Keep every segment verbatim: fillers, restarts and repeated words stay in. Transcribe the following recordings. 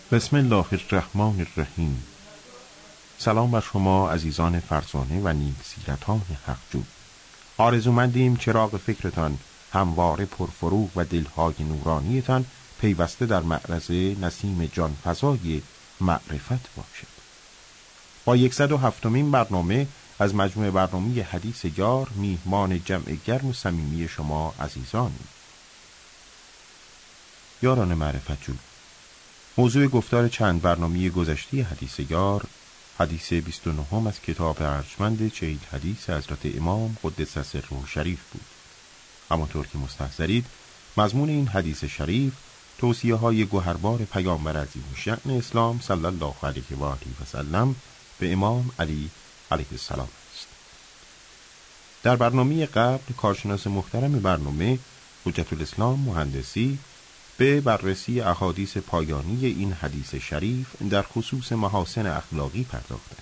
بسم الله الرحمن الرحیم. سلام بر شما عزیزان فرزانه و نیک سیرتان حقجو. آرزومندیم چراغ فکرتان همواره پرفروغ و دلهای نورانیتان پیوسته در معرض نسیم جانفزای معرفت باشد. با یکصد و هفتمین برنامه از مجموعه برنامه حدیث یار میهمان جمع گرم و صمیمی شما عزیزانیم. یاران معرفت جو، موضوع گفتار چند برنامه گذشته حدیث یار، حدیث بیست و نه از کتاب ارجمند چهل حدیث حضرت امام قدس سره شریف بود. همانطور که مستحضرید، مضمون این حدیث شریف توصیه های گوهربار پیامبر عظیم الشأن اسلام صلی الله علیه و آله و سلم به امام علی علیه السلام است. در برنامه قبل کارشناس محترم برنامه حجت الاسلام مهندسی به بررسی احادیث پایانی این حدیث شریف در خصوص محاسن اخلاقی پرداختند.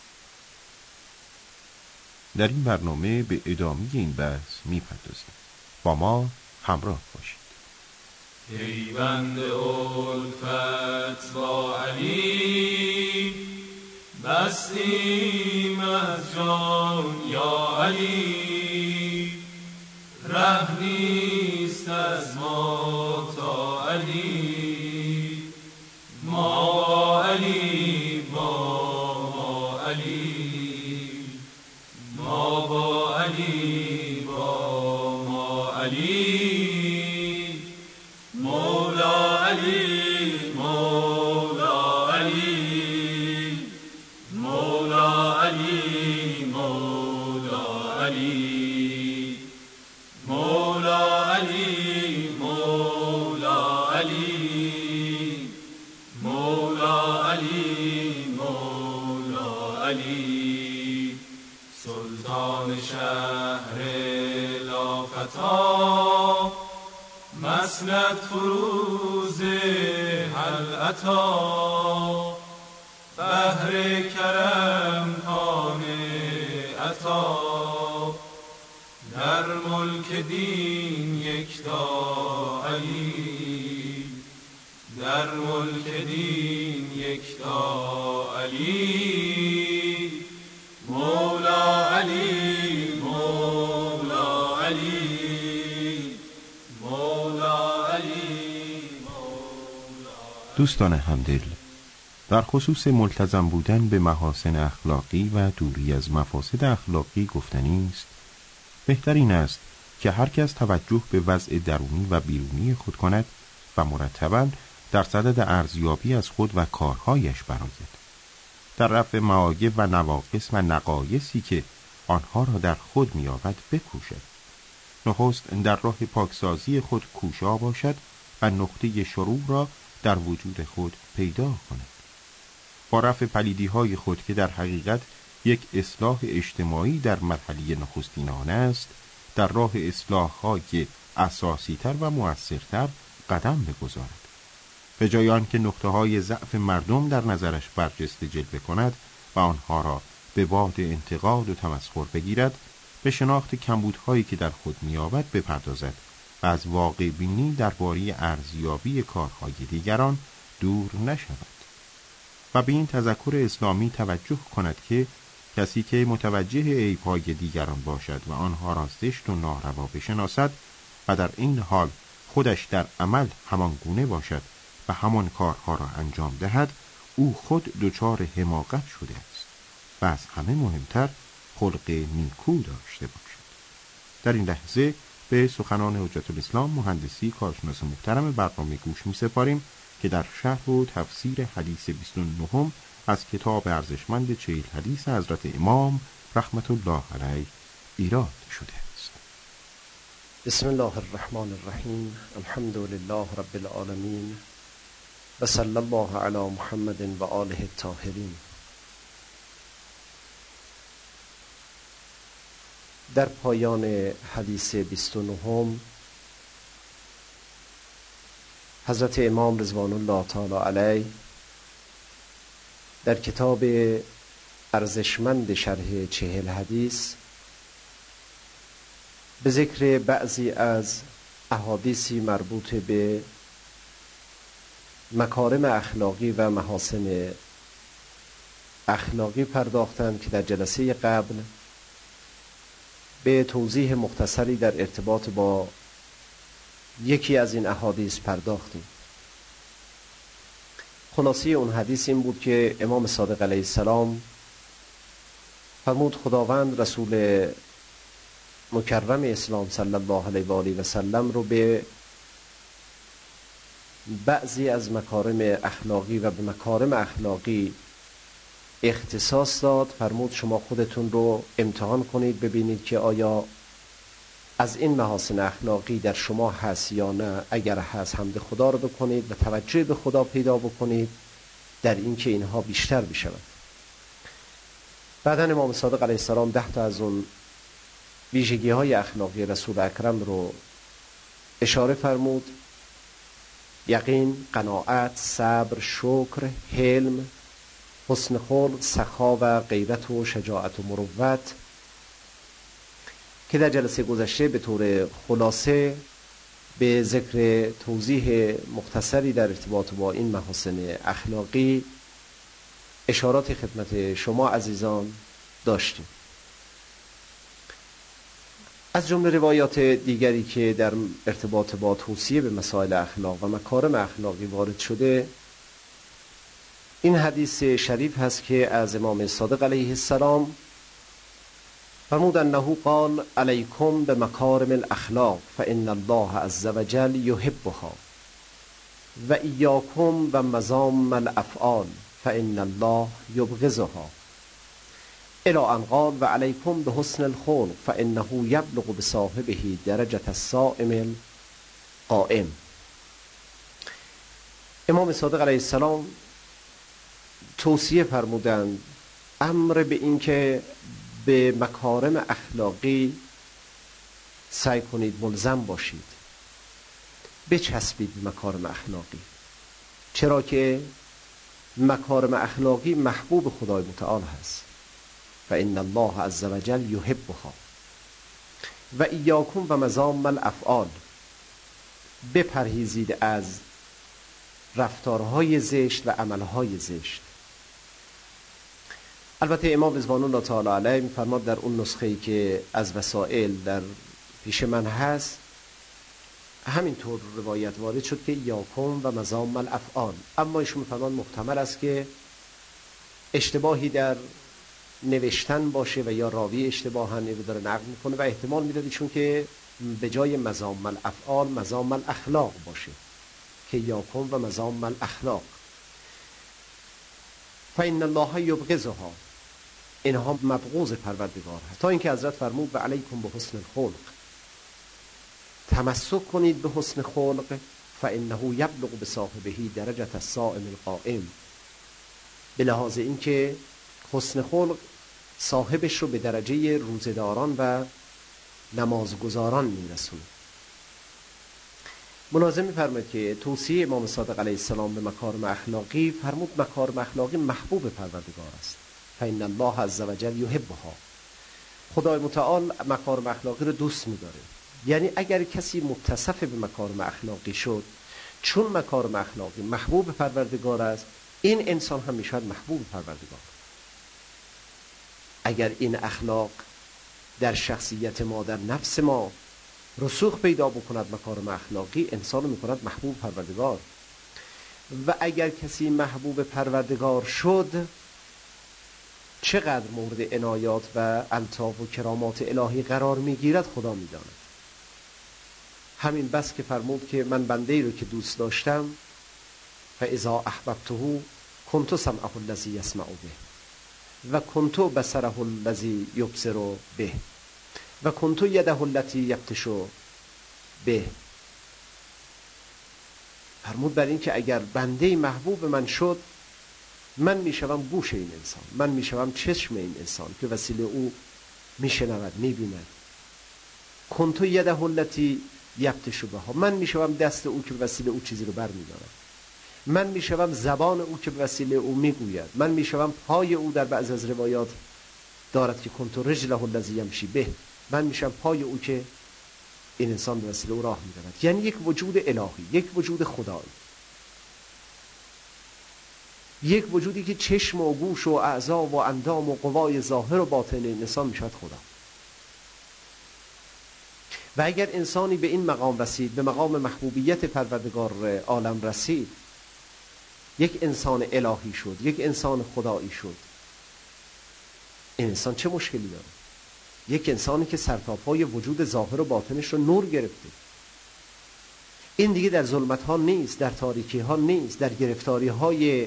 در این برنامه به ادامه این بحث می‌پردازیم. با ما همراه باشید. پیوند الفت با علی بستیم از جان یا علی، ره نیست از ما تا علی، ما با علی با ما علی، ما با علی با ما علی، مولا علی مولا علی، مولا علی مولا علی، مولا علی مولا علی، مولا علی مولا علی، سلطان شهر لافتا، مسند فروز هل عطا، بحر کرم کان عطا، در ملک دین یکتا علی، در ملک دین یکتا علی، مولا علی مولا علی، مولا علی مولا. دوستان همدل، در خصوص ملتزم بودن به محاسن اخلاقی و دوری از مفاسد اخلاقی گفتنی است بهترین است که هر کس توجه به وضع درونی و بیرونی خود کند و مرتباً در صدد ارزیابی از خود و کارهایش برآید، در رفع معایب و نواقص و نقایصی که آنها را در خود می‌یابد بکوشد. نخست در راه پاکسازی خود کوشا باشد و نقطه شروع را در وجود خود پیدا کند. با رفع پلیدی‌های خود که در حقیقت یک اصلاح اجتماعی در مرحله نخستین آن است، در راه اصلاح‌های اساسی‌تر و مؤثرتر قدم بگذارد. به جای آنکه نقطه‌های ضعف مردم در نظرش برجسته جلوه کند و آنها را به باد انتقاد و تمسخر بگیرد، به شناخت کمبودهایی که در خود می‌یابد بپردازد و از واقع بینی درباره ارزیابی کارهای دیگران دور نشود و به این تذکر اسلامی توجه کند که کسی که متوجه عیب‌های دیگران باشد و آنها را زشت و ناروا بشناسد و در این حال خودش در عمل همان گونه باشد و همان کارها را انجام دهد، او خود دچار حماقت شده است و از همه مهمتر خلق نیکو داشته باشد. در این لحظه به سخنان حجت الاسلام مهندسی کارشناس محترم برنامه گوش می سپاریم که در شرح و تفسیر حدیث بیست و نه از کتاب ارزشمند چهل حدیث حضرت امام رحمت الله علیه ایراد شده است. بسم الله الرحمن الرحیم. الحمد لله رب العالمین و صلی الله علی محمد و آله الطاهرین. در پایان حدیث بیست و نه حضرت امام رضوان الله تعالی علیه در کتاب ارزشمند شرح چهل حدیث به ذکر بعضی از احادیثی مربوط به مکارم اخلاقی و محاسن اخلاقی پرداختند که در جلسه قبل به توضیح مختصری در ارتباط با یکی از این احادیث پرداختیم. خلاصه اون حدیث این بود که امام صادق علیه السلام فرمود خداوند رسول مکرم اسلام صلی الله علیه و آله و سلم رو به بعضی از مکارم اخلاقی و به مکارم اخلاقی اختصاص داد. فرمود شما خودتون رو امتحان کنید ببینید که آیا از این محاسن اخلاقی در شما هست یا نه. اگر هست حمد خدا رو بکنید و توجه به خدا پیدا بکنید در این که اینها بیشتر بشود. بعداً امام صادق علیه السلام ده تا از اون ویژگی های اخلاقی رسول اکرم رو اشاره فرمود: یقین، قناعت، صبر، شکر، حلم، حسن خلق، سخا و غیرت و شجاعت و مروت، که در جلسه گذشته به طور خلاصه به ذکر توضیح مختصری در ارتباط با این محاسن اخلاقی اشارات خدمت شما عزیزان داشتیم. از جمله روایات دیگری که در ارتباط با توصیه به مسائل اخلاق و مکارم اخلاقی وارد شده، این حدیث شریف هست که از امام صادق علیه السلام فرمود انه قال علیکم بمکارم الاخلاق فان الله عز وجل یحبها و ایاکم و مذام الافعال فان الله یبغضها الی ان قال و علیکم بحسن الخلق فانه یبلغ بصاحبه درجة الصائم القائم. امام صادق علیه السلام توصیه فرمودند، امر به این که به مکارم اخلاقی سعی کنید ملزم باشید، بچسبید به مکارم اخلاقی، چرا که مکارم اخلاقی محبوب خدای متعال هست. فإن الله عز وجل یحبها و ایاکم و مذام الافعال، بپرهیزید از رفتارهای زشت و عملهای زشت. البته امام رضوان الله تعالی علیه می‌فرماد در اون نسخه‌ای که از وسائل در پیش من هست همینطور روایت وارد شد که یاکم و مذام الافعال، اما ایشون می‌فرماد محتمل است که اشتباهی در نوشتن باشه و یا راوی اشتباهاً اینو داره نقل میکنه و احتمال میداد چون که به جای مذام الافعال مذام الاخلاق باشه که یاکم و مذام الاخلاق. فإن الله یبغضها، اینها مبغوض پروردگار هست، تا اینکه حضرت فرمود و علیکم بحسن الخلق، تمسک کنید به حسن خلق، فإنه یبلغ بصاحبه درجة الصائم القائم، به لحاظ اینکه حسن خلق صاحبش رو به درجه روزداران و نمازگزاران میرسونه. مناظم می‌فرماید که توصیه امام صادق علیه السلام به مکارم اخلاقی، فرمود مکارم اخلاقی محبوب پروردگار است. فإن الله عز وجل یحبها، خدای متعال مکارم اخلاقی رو دوست می‌داره. یعنی اگر کسی متصف به مکارم اخلاقی شد، چون مکارم اخلاقی محبوب پروردگار است، این انسان هم میشود محبوب پروردگار. اگر این اخلاق در شخصیت ما، در نفس ما رسوخ پیدا بکند، مکارم اخلاقی انسان میکند محبوب پروردگار. و اگر کسی محبوب پروردگار شد، چقدر مورد عنایات و الطاف و کرامات الهی قرار میگیرد خدا میداند. همین بس که فرمود که من بنده ای رو که دوست داشتم، فاذا احببته کنت سمعه الذی یسمع به و کنت بصره الذی یبصر به و کنت یده التي یبطش به. فرمود بر این که اگر بنده محبوب من شد، من میشوم گوش این انسان، من میشوم چشم این انسان که وسیله او میشنود، میبیند. کنت یده التي یبطش بها، من میشوم دست او که وسیله او چیزی رو برمیدارد. من میشوم زبان او که به وسیله او میگوید. من میشوم پای او، در بعض از روایات دارد که کنت رجله الذی یمشی به، من میشم پای او که این انسان به وسیله او راه میرود. یعنی یک وجود الهی، یک وجود خدایی. یک وجودی که چشم و گوش و اعضا و اندام و قوای ظاهر و باطن این انسان میشود خدا. و اگر انسانی به این مقام رسید، به مقام محبوبیت پروردگار عالم رسید، یک انسان الهی شد، یک انسان خدایی شد، این انسان چه مشکلی داره؟ یک انسانی که سرتاپای وجود ظاهر و باطنش رو نور گرفته. این دیگه در ظلمت ها نیست، در تاریکی ها نیست، در گرفتاری های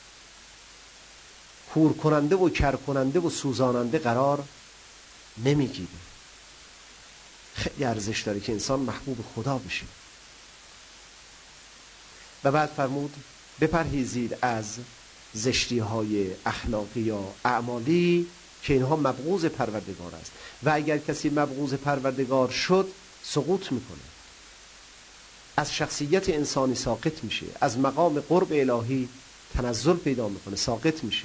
کور کننده و کر کننده و سوزاننده قرار نمیگیره. خیلی ارزش داره که انسان محبوب خدا بشه. و بعد فرمود بپرهیزید از زشتی های اخلاقی یا اعمالی که اینها مبغوض پروردگار است و اگر کسی مبغوض پروردگار شد سقوط میکنه، از شخصیت انسانی ساقط میشه، از مقام قرب الهی تنزل پیدا میکنه، ساقط میشه.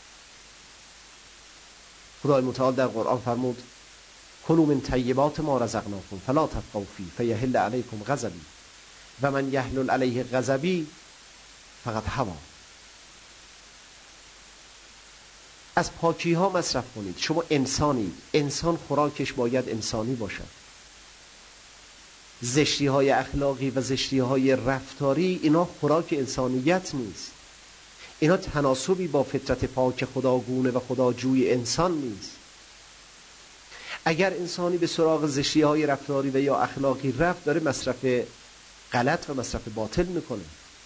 خدای متعال در قرآن فرمود کلوا من طیبات ما رزقناکم فلا تطغوا فیه فیحل علیکم غضبی و من یحلل علیه غضبی فقط هوا. از پاکی ها مصرف کنید. شما انسانید، انسان خوراکش باید انسانی باشد. زشتی های اخلاقی و زشتی های رفتاری اینا خوراک انسانیت نیست، اینا تناسبی با فطرت پاک خداگونه و خداجوی انسان نیست. اگر انسانی به سراغ زشتی های رفتاری و یا اخلاقی رفت، داره مصرف غلط و مصرف باطل میکنه.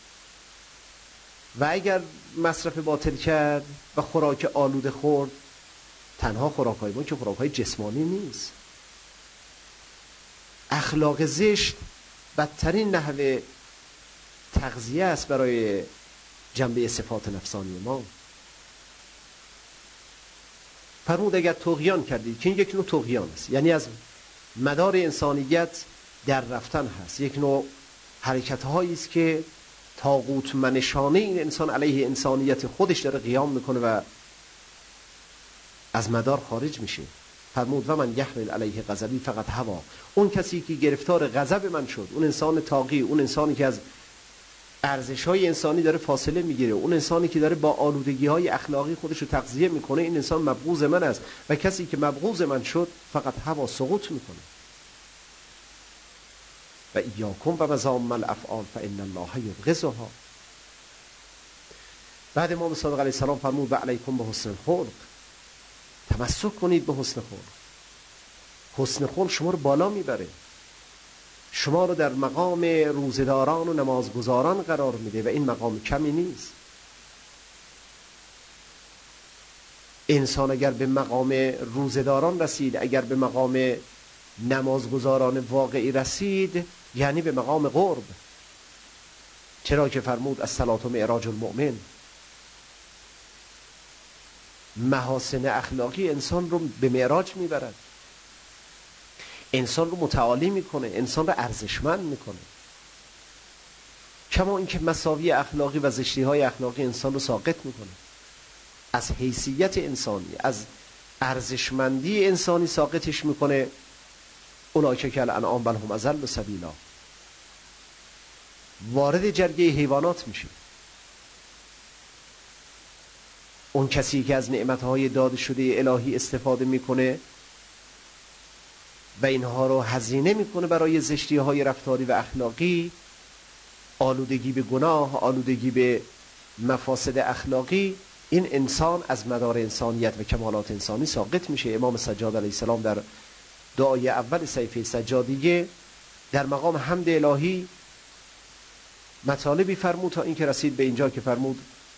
و اگر مصرف باطل کرد و خوراک آلوده خورد، تنها خوراک های ما که خوراک های جسمانی نیست، اخلاق زشت بدترین نحوه تغذیه است برای جنبه صفات نفسانی ما. فرمود اگر طغیان کردید، که این یک نوع طغیان است، یعنی از مدار انسانیت در رفتن هست، یک نوع حرکت هایی است که طاغوت منشانه این انسان علیه انسانیت خودش داره قیام میکنه و از مدار خارج میشه. فرمود و من یحمل علیه غضبی فقط هوا. اون کسی که گرفتار غضب من شد، اون انسان طاغی، اون انسانی که از ارزش‌های انسانی داره فاصله میگیره، اون انسانی که داره با آلودگی‌های اخلاقی خودش رو تغذیه میکنه، این انسان مبغوض من است. و کسی که مبغوض من شد فقط هوا، سقوط میکنه. و ایاکم و مزام الافعال فان الله یبغضها. بعد امام صادق علیه السلام فرمود و علیکم به حسن الخلق، تمسک کنید به حسن خلق. حسن خلق شما رو بالا میبره، شما رو در مقام روزداران و نمازگزاران قرار میده و این مقام کمی نیست. انسان اگر به مقام روزداران رسید، اگر به مقام نمازگزاران واقعی رسید، یعنی به مقام قرب. چرا که فرمود الصلاة معراج المؤمن. محاسن اخلاقی انسان رو به معراج میبرد، انسان رو متعالی میکنه، انسان رو ارزشمند میکنه. کما اینکه مساوی اخلاقی و زشتی های اخلاقی انسان رو ساقط میکنه، از حیثیت انسانی، از ارزشمندی انسانی ساقطش میکنه. اولئک کالانعام بل هم اضل سبیلا، وارد جرگه حیوانات میشه. اون کسی که از نعمتهای داده شده الهی استفاده میکنه و اینها رو هزینه میکنه برای زشتی های رفتاری و اخلاقی، آلودگی به گناه، آلودگی به مفاسد اخلاقی، این انسان از مدار انسانیت و کمالات انسانی ساقط میشه. امام سجاد علیه السلام در دعای اول صحیفه سجادیه در مقام حمد الهی مطالبی فرمود تا اینکه رسید به اینجا که فرمود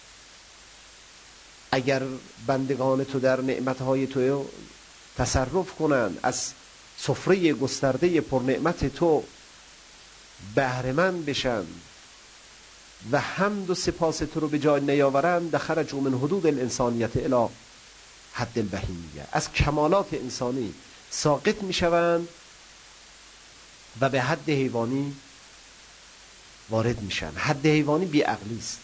اگر بندگان تو در نعمتهای تو تصرف کنند، از سفره گسترده پر نعمت تو بهره‌مند بشن و حمد و سپاس تو رو به جای نیاورند، خرجوا من حدود الانسانیت الی حد البهیمیه، از کمالات انسانی ساقط میشوند و به حد حیوانی وارد میشن. حد حیوانی بیعقلی است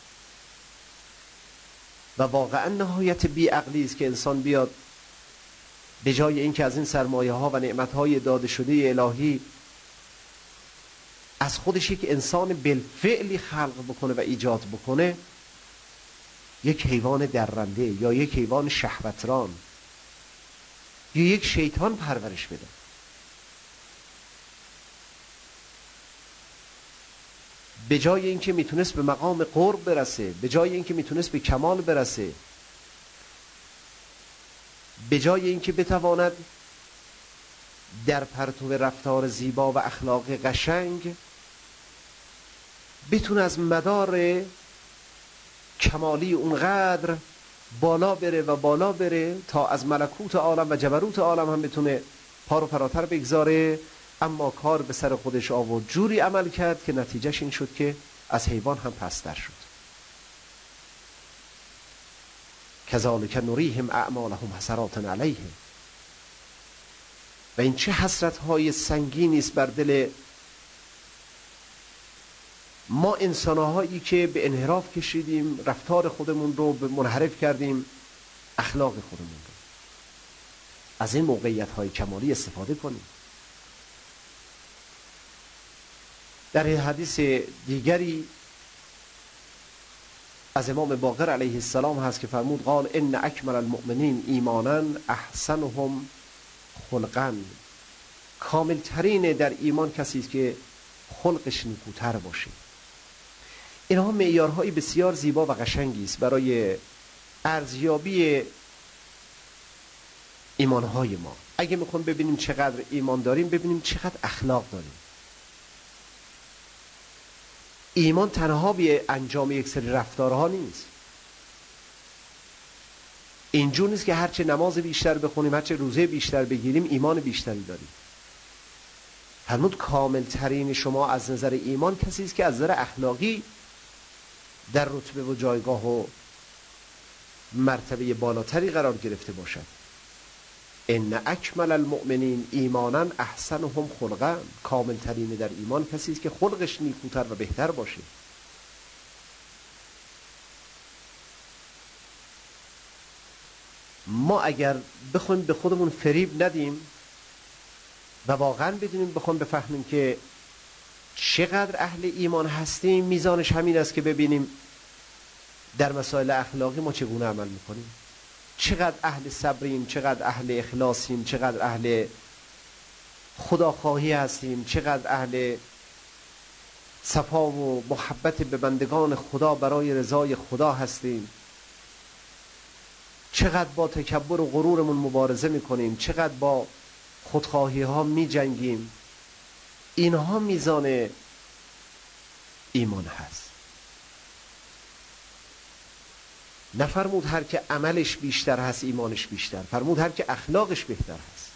و واقعا نهایت بیعقلی است که انسان بیاد به جای اینکه از این سرمایه ها و نعمت های داده شده الهی از خودش یک انسان بالفعلی خلق بکنه و ایجاد بکنه، یک حیوان درنده یا یک حیوان شهوتران یا یک شیطان پرورش بدن. به جای اینکه میتونست به مقام قرب برسه، به جای اینکه میتونست به کمال برسه، به جای اینکه بتواند در پرتو رفتار زیبا و اخلاق قشنگ بتونه از مدار کمالی اونقدر بالا بره و بالا بره تا از ملکوت عالم و جبروت عالم هم بتونه پا رو فراتر بگذاره، اما کار به سر خودش آورد، جوری عمل کرد که نتیجهش این شد که از حیوان هم پستر شد. کذالک نریهم اعمالهم حسرات علیهم. و این چه حسرت های سنگینی است بر دل ما انسان‌هایی که به انحراف کشیدیم، رفتار خودمون رو به منحرف کردیم، اخلاق خودمون رو. از این موقعیت های کمالی استفاده کنیم. در حدیث دیگری از امام باقر علیه السلام هست که فرمود قال ان اکمل المؤمنین ایمانا احسنهم خلقا. کامل ترین در ایمان کسی است که خلقش نیکوتر باشه. اینها معیارهای بسیار زیبا و قشنگی است برای ارزیابی ایمانهای ما. اگه میخوام ببینیم چقدر ایمان داریم، ببینیم چقدر اخلاق داریم. ایمان تنها به انجام یک سری رفتارها نیست. اینجور نیست که هرچه نماز بیشتر بخونیم، هرچه روزه بیشتر بگیریم ایمان بیشتری داریم. فرمود کامل ترین شما از نظر ایمان کسی است که از نظر اخلاقی در رتبه و جایگاه و مرتبه بالاتری قرار گرفته باشد. ان اکمل المؤمنین ایمانا احسنهم خلقا. کامل ترین در ایمان کسی است که خلقش نیکوتر و بهتر باشه. ما اگر بخوایم به خودمون فریب ندیم و واقعا بدونیم، بخوایم بفهمیم که چقدر اهل ایمان هستیم، میزانش همین است که ببینیم در مسائل اخلاقی ما چگونه عمل میکنیم، چقدر اهل صبریم، چقدر اهل اخلاصیم، چقدر اهل خداخواهی هستیم، چقدر اهل صفا و محبت به بندگان خدا برای رضای خدا هستیم، چقدر با تکبر و غرورمون مبارزه میکنیم، چقدر با خودخواهی ها می جنگیم. اینها میزان ایمان هست. نفرمود هر که عملش بیشتر هست ایمانش بیشتر، فرمود هر که اخلاقش بهتر هست.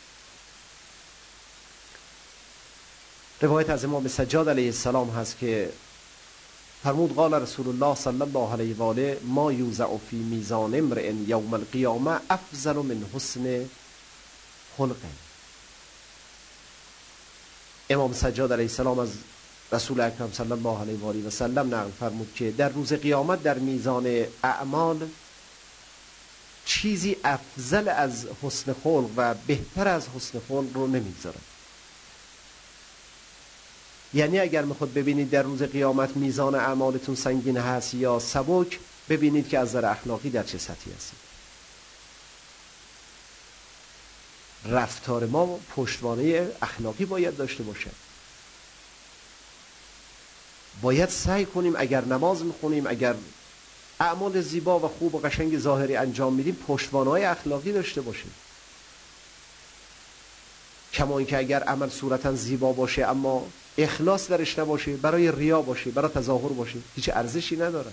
روایت از امام سجاد علیه السلام هست که فرمود قال رسول الله صلی الله علیه و آله ما یوزع فی میزان امرئ یوم القیامه افضل من حسن خلق. امام سجاد علیه السلام از رسول اکرم صلی الله علیه و آله و سلم نقل فرمود که در روز قیامت در میزان اعمال چیزی افضل از حسن خلق و بهتر از حسن خلق رو نمیگذارد. یعنی اگر میخواد ببینید در روز قیامت میزان اعمالتون سنگین هست یا سبک، ببینید که از نظر اخلاقی در چه سطحی هستید. رفتار ما پشتوانه اخلاقی باید داشته باشه. باید سعی کنیم اگر نماز میخونیم، اگر اعمال زیبا و خوب و قشنگ ظاهری انجام میدیم، پشتوانه‌های اخلاقی داشته باشیم. کما اینکه اگر عمل صورتا زیبا باشه اما اخلاص درش نباشه، برای ریا باشه، برای تظاهر باشه، هیچ ارزشی نداره.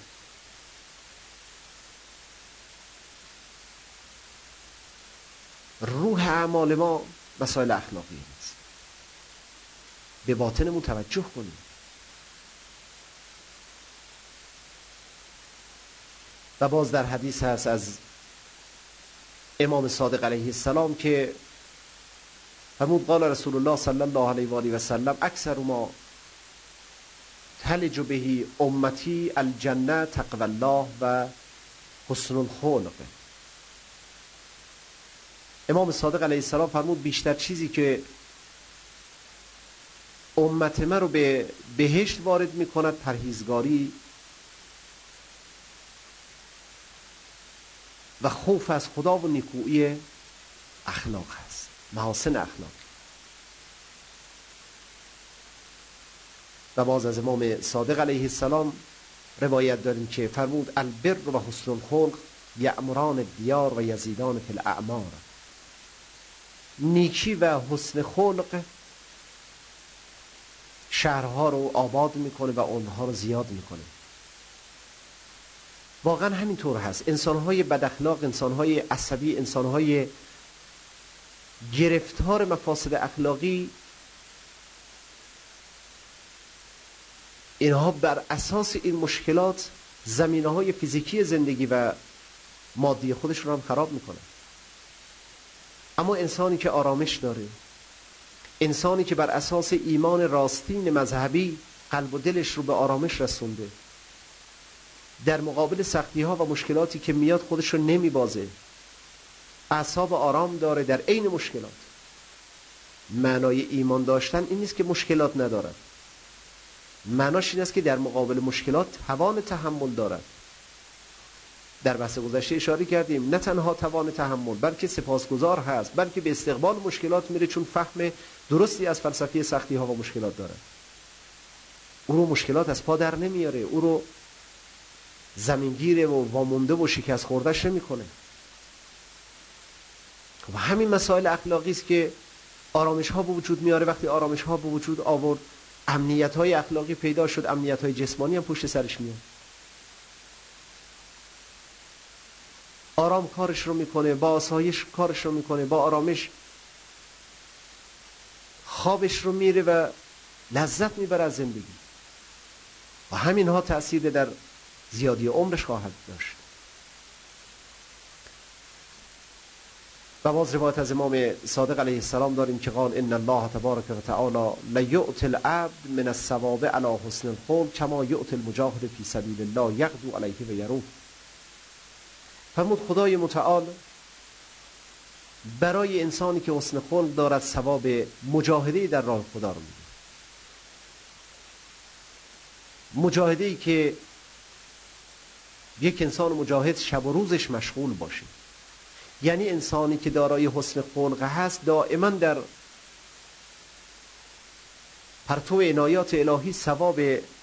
روح اعمال ما مسائل اخلاقی نیست. به باطنمون توجه کنیم. و باز در حدیث هست از امام صادق علیه السلام که فرمود قال رسول الله صلی الله علیه و آله و سلم اکثر ما تلج بهی امتی الجنه تقوی الله و حسن الخلق. امام صادق علیه السلام فرمود بیشتر چیزی که امت من رو به بهشت وارد میکند پرهیزگاری و خوف از خدا و نیکویی اخلاق هست، محاسن اخلاق. و باز از امام صادق علیه السلام روایت داریم که فرمود البر و حسن الخلق یأمران الدیار و یزیدان فی الاعمار. نیکی و حسن خلق شهرها رو آباد میکنه و اونها رو زیاد میکنه. واقعا همینطور هست. انسانهای بد اخلاق، انسانهای عصبی، انسانهای گرفتار مفاسد اخلاقی، اینها بر اساس این مشکلات زمینه‌های فیزیکی زندگی و مادی خودشون رو هم خراب میکنه. اما انسانی که آرامش داره، انسانی که بر اساس ایمان راستین مذهبی قلب و دلش رو به آرامش رسونده، در مقابل سختی ها و مشکلاتی که میاد خودش رو نمیبازه، اعصاب آرام داره در عین مشکلات. معنای ایمان داشتن این نیست که مشکلات ندارد، معناش این است که در مقابل مشکلات توان تحمل دارد. در بحث گذشته اشاره کردیم نه تنها توان تحمل بلکه سپاسگزار هست، بلکه به استقبال مشکلات میره، چون فهم درستی از فلسفه سختی ها و مشکلات داره. او رو مشکلات از پا در نمیاره، او رو زمینگیر و وامونده و شکست خوردهش نمیکنه. و همین مسائل اخلاقی است که آرامش ها به وجود میاره. وقتی آرامش ها به وجود آورد، امنیت های اخلاقی پیدا شد، امنیت های جسمانی هم پشت سرش میاد. آرام کارش رو میکنه، با آسایش کارش رو میکنه، با آرامش خوابش رو میره و لذت میبره از زندگی. و همین ها تأثیر در زیادی عمرش خواهد داشت. و باز روایت از امام صادق علیه السلام داریم که قال ان الله تبارک و تعالی لیؤتی العبد من الثواب علی حسن الخلق کما یؤتی المجاهد فی سبیل الله یغدو علیه و یروح. فرمود خدای متعال برای انسانی که حسن خلق دارد ثواب مجاهده در راه خدا رو میده. مجاهده‌ای که یک انسان مجاهد شب و روزش مشغول باشه، یعنی انسانی که دارای حسن خلق هست دائما در پرتو عنایات الهی ثواب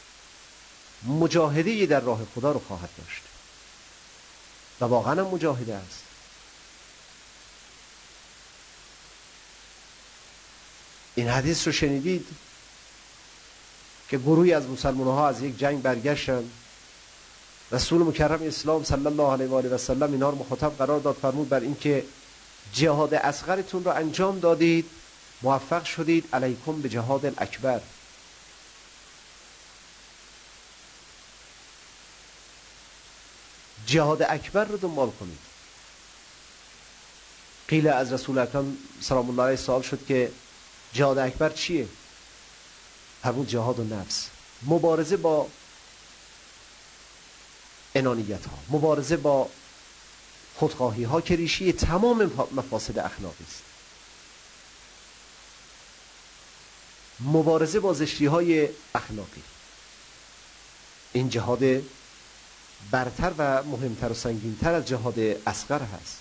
مجاهده در راه خدا رو خواهد داشت و واقعا هم مجاهده است. این حدیث رو شنیدید که گروهی از مسلمان ها از یک جنگ برگشتن، رسول مکرم اسلام صلی الله علیه و آله و سلم اینا رو مخاطب قرار داد، فرمود بر این که جهاد اصغرتون رو انجام دادید، موفق شدید، علیکم به جهاد الاکبر. جهاد اکبر رو دنبال کنید. قیل از رسول اکرم سلام الله علیه سوال شد که جهاد اکبر چیه؟ فرمود جهاد النفس، مبارزه با انانیت ها، مبارزه با خودخواهی ها که ریشه تمام مفاسد اخلاقی است، مبارزه با زشتی های اخلاقی. این جهاد برتر و مهمتر و سنگینتر از جهاد اصغر هست.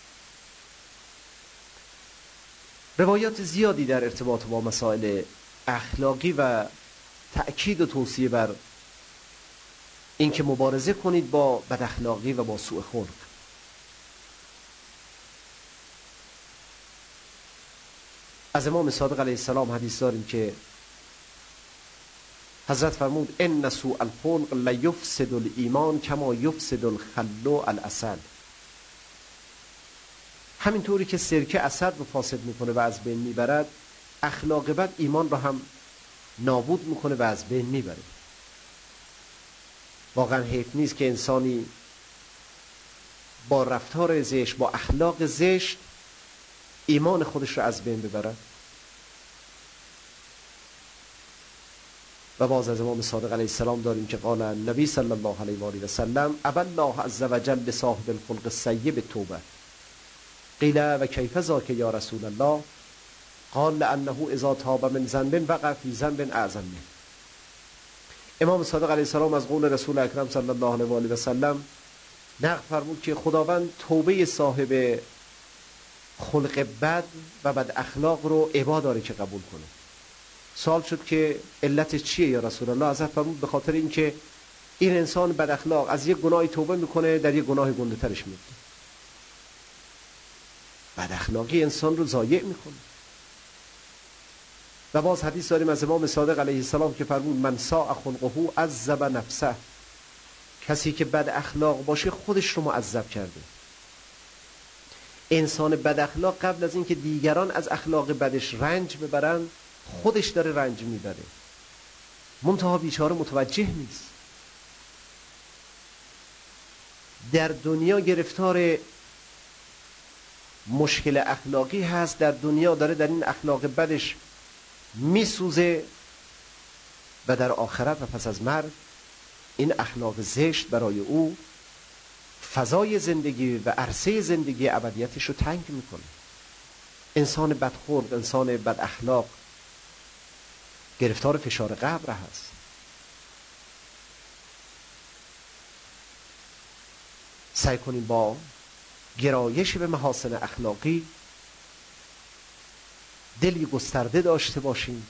روایات زیادی در ارتباط با مسائل اخلاقی و تأکید و توصیه بر این که مبارزه کنید با بد اخلاقی و با سوء خلق. از امام صادق علیه السلام حدیث داریم که حضرت فرمود ان سوء الخلق لیفسد الایمان کما یفسد الخل العسل. همینطوری که سرکه عسل رو فاسد میکنه و از بین میبرد، اخلاق بد ایمان رو هم نابود میکنه و از بین میبره. واقعا حیف نیست که انسانی با رفتار زشت، با اخلاق زشت ایمان خودش رو از بین ببره. و باز از امام صادق علیه السلام داریم که قال نبی صلی الله علیه و آله و سلم ابى الله عز وجل بصاحب الخلق السیء توبه. قیل و کیف ذاک یا رسول الله؟ قال لانه اذا تاب من ذنب وقع فی ذنب اعظم منه. امام صادق علیه السلام از قول رسول اکرم صلی الله علیه و آله و سلم نقل فرمود که خداوند توبه صاحب خلق بد و بد اخلاق رو ابا داره که قبول کنه. سوال شد که علت چیه یا رسول الله؟ حضرت فرمود به خاطر اینکه این انسان بد اخلاق از یک گناهی توبه میکنه در یک گناه گنده ترش میفته. بد اخلاقی انسان رو ضایع میکنه. و باز حدیث داریم از امام صادق علیه السلام که فرمود من ساء خلقه عذب نفسه، کسی که بد اخلاق باشه خودش رو معذب کرده. انسان بد اخلاق قبل از اینکه دیگران از اخلاق بدش رنج ببرن خودش داره رنج میبره، منتها بیچاره متوجه نیست. در دنیا گرفتار مشکل اخلاقی هست، در دنیا داره در این اخلاق بدش میسوزه و در آخرت و پس از مرگ این اخلاق زشت برای او فضای زندگی و عرصه زندگی ابدیتش رو تنگ میکنه. انسان بدخلق، انسان بد اخلاق گرفتار فشار قبر هست. سعی کنیم با گرایش به محاسن اخلاقی دلی گسترده داشته باشیم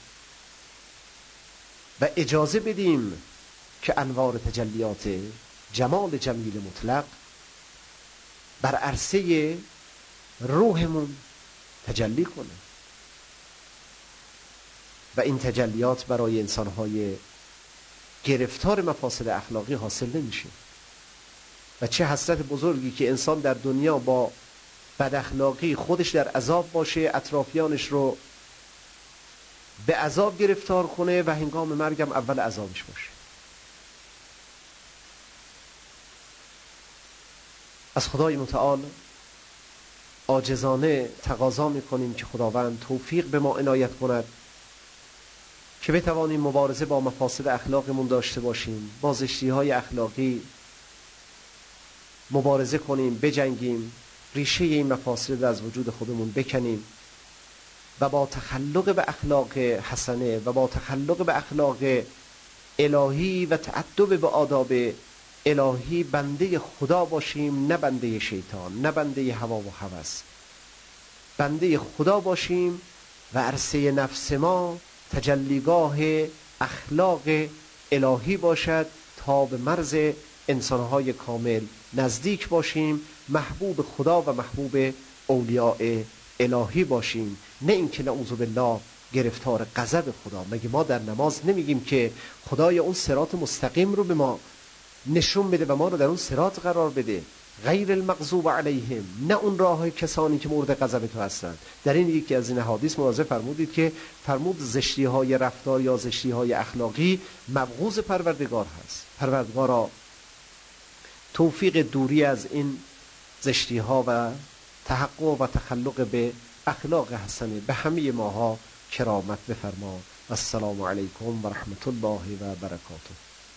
و اجازه بدیم که انوار تجلیات جمال جمیل مطلق بر عرصه روحمون تجلی کنه و این تجلیات برای انسانهای گرفتار مفاسد اخلاقی حاصل نمیشه. و چه حسرت بزرگی که انسان در دنیا با بد اخلاقی خودش در عذاب باشه، اطرافیانش رو به عذاب گرفتار کنه و هنگام مرگم اول عذابش باشه. از خدای متعال عاجزانه تقاضا میکنیم که خداوند توفیق به ما عنایت کند که بتوانیم مبارزه با مفاسد اخلاقمون داشته باشیم، با زشتی‌های اخلاقی مبارزه کنیم، بجنگیم، ریشه این مفاسد از وجود خودمون بکنیم و با تخلق به اخلاق حسنه و با تخلق به اخلاق الهی و تأدب به آداب الهی بنده خدا باشیم، نه بنده شیطان، نه بنده هوا و هوس. بنده خدا باشیم و عرصه نفس ما تجلیگاه اخلاق الهی باشد تا به مرز انسانهای کامل نزدیک باشیم، محبوب خدا و محبوب اولیاء الهی باشیم، نه اینکه نعوذ بالله گرفتار غضب خدا. مگه ما در نماز نمیگیم که خدای اون صراط مستقیم رو به ما نشون بده و ما رو در اون صراط قرار بده، غیر المغضوب علیهم، نه اون راه کسانی که مورد غضب تو هستند. در این یکی از این حدیث مواظب فرمودید که فرمود زشتی های رفتار یا زشتی های اخلاقی مبغوض پروردگار هست. پروردگارا توفیق دوری از این زشتی ها و تحقق و تخلق به اخلاق حسنه به همه ماها کرامت بفرما. السلام علیکم و رحمت الله و برکاته.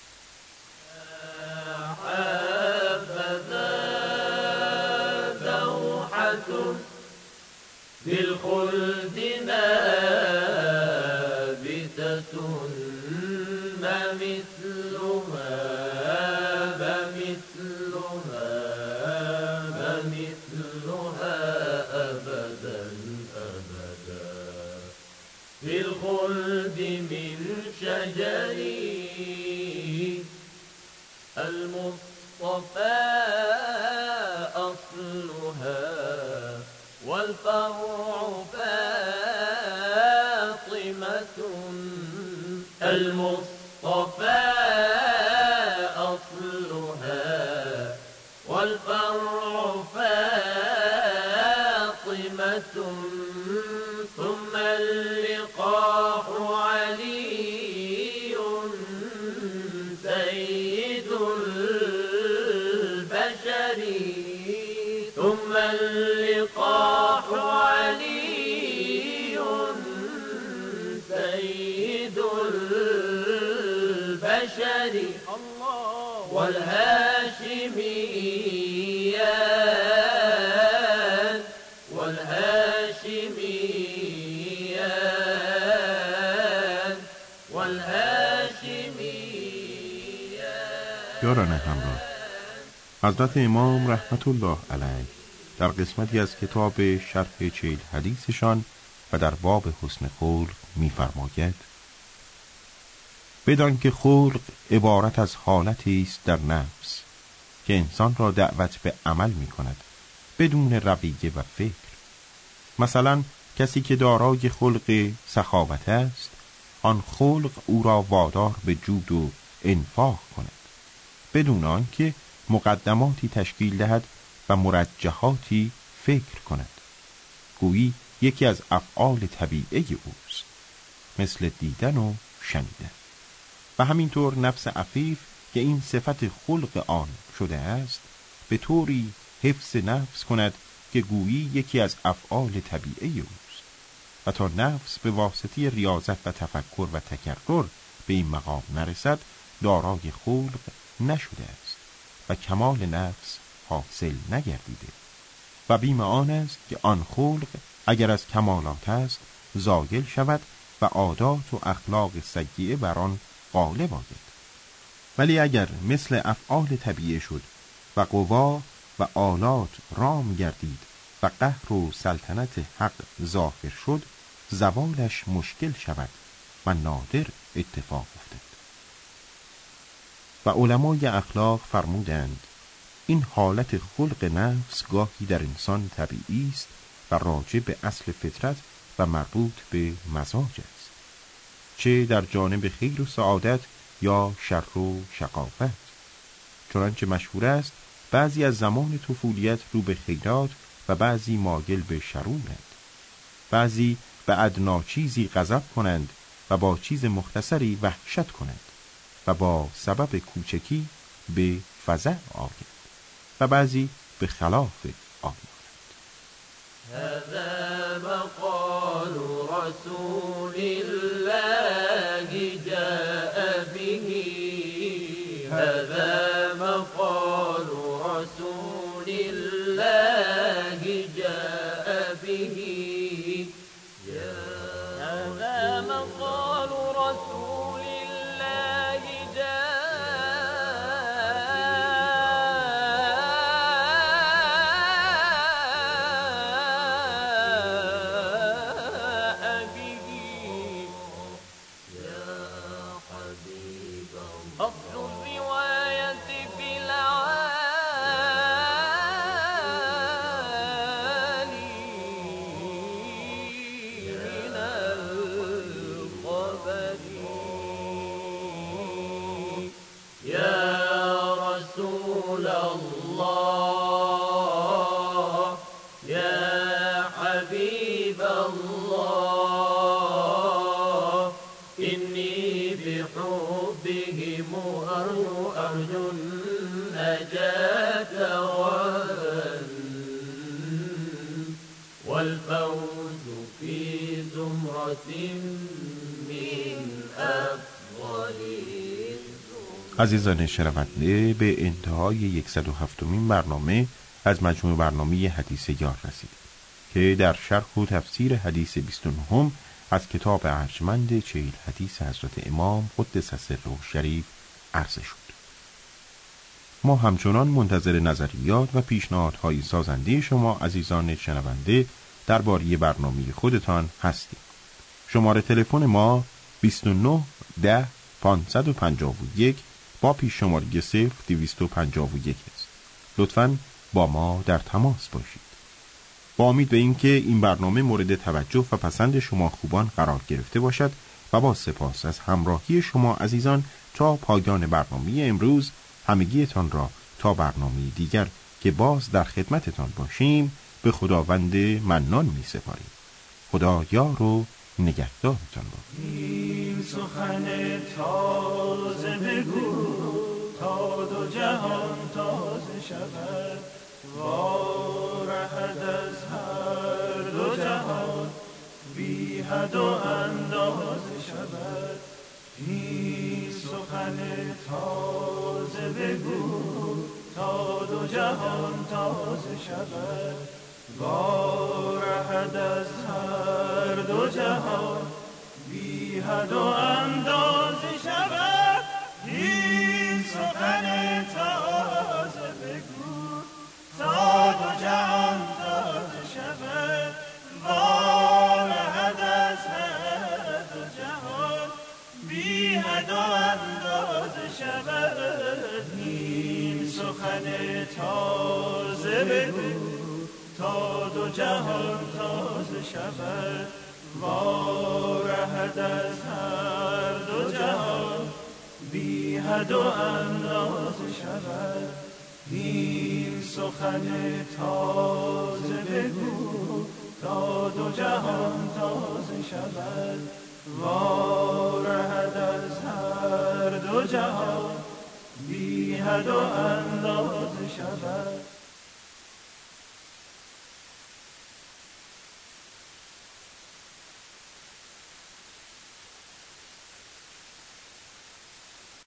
بالخلد نابتة ما مثلها بمثلها بمثلها أبدا أبدا. بالخلد من شجر المصطفى أصلها والفرع فاطمة. المصطفى أصلها والفرع فاطمة. ثم اللقاح علي سيد البشر. ثم اللقاح علي سيد البشر. والهاشميان والهاشميان والهاشميان. یاران همراه، حضرت امام رحمت الله علیه در قسمتی از کتاب شرح چهل حدیثشان و در باب حسن خلق می‌فرماید: بدان که خلق عبارت از حالتی است در نفس که انسان را دعوت به عمل می‌کند بدون رویه و فکر. مثلا کسی که دارای خلق سخاوت است، آن خلق او را وادار به جود و انفاق کند بدون آنکه مقدماتی تشکیل دهد و مرجحاتی فکر کند. گویی یکی از افعال طبیعی اوست، مثل دیدن و شنیدن. و همینطور نفس عفیف که این صفت خلق آن شده است، به طوری حفظ نفس کند که گویی یکی از افعال طبیعی اوست، و تا نفس به واسطه ریاضت و تفکر و تکرر به این مقام نرسد دارای خلق نشده است و کمال نفس حاصل نگردیده. و بیم آن است که آن خلق اگر از کمالات است زایل شود و عادات و اخلاق سیئه بر آن غالب آید. ولی اگر مثل افعال طبیعی شد و قوا و آلات رام گردید و قهر و سلطنت حق ظاهر شد، زوالش مشکل شود و نادر اتفاق افتد. و علمای اخلاق فرمودند این حالت خلق نفس گاهی در انسان طبیعی است و راجع به اصل فطرت و مربوط به مزاج است، چه در جانب خیر و سعادت یا شر و شقاوت. چنانچه مشهور است بعضی از زمان طفولیت رو به خیرات و بعضی مایل به شرورند. بعضی به ادنا چیزی غضب کنند و با چیز مختصری وحشت کنند و با سبب کوچکی به فزع آید و بعضی به خلاف آید. هذا مقال رسول الله جاء به هذا مقال رسول الله جاء به هذا مقال رسول الله جاء به يا حبيب أصل الرواية في العالي من الخبر يا رسول الله يا حبيب الله إني بحبهم أرجو أرجو النجاة والفوز في زمرة من أفضل عزیزان شنونده، به انتهای صد و هفتمین برنامه از مجموع برنامه حدیث یار رسید که در شرح و تفسیر حدیث بیست و نه از کتاب ارجمند چهل حدیث حضرت امام قدس سره شریف عرضه شد. ما همچنان منتظر نظریات و پیشنهادهای سازنده شما عزیزان شنونده درباره برنامه خودتان هستیم. شماره تلفن ما بیست و نه ده پانصد و پنجاه و یک با پیش شماره صفر دویست و پنجاه و یک است. لطفاً با ما در تماس باشید. با امید به این که این برنامه مورد توجه و پسند شما خوبان قرار گرفته باشد و با سپاس از همراهی شما عزیزان تا پایان برنامه امروز، همگیتان را تا برنامه دیگر که باز در خدمتتان باشیم به خداوند منان می سپاریم. خدا یار و نگهدارتان باد. این سخن تازه بگو تا دو جهان تازه شود، وارهد از هر دو جهان بی حد و اندازه شود. این سخن تازه بگو تا دو جهان تازه شود، وارهد از هر دو جهان بی حد و اندازه شود. این سخن تازه بگو سخن تازه بگو تا دو جهان تازه شود وارهد از هر دو جهان بی حد و اندازه شود این سخن تازه بگو تا دو جهان تازه شود وارهد از هر دو جهان بی حد و اندازه شود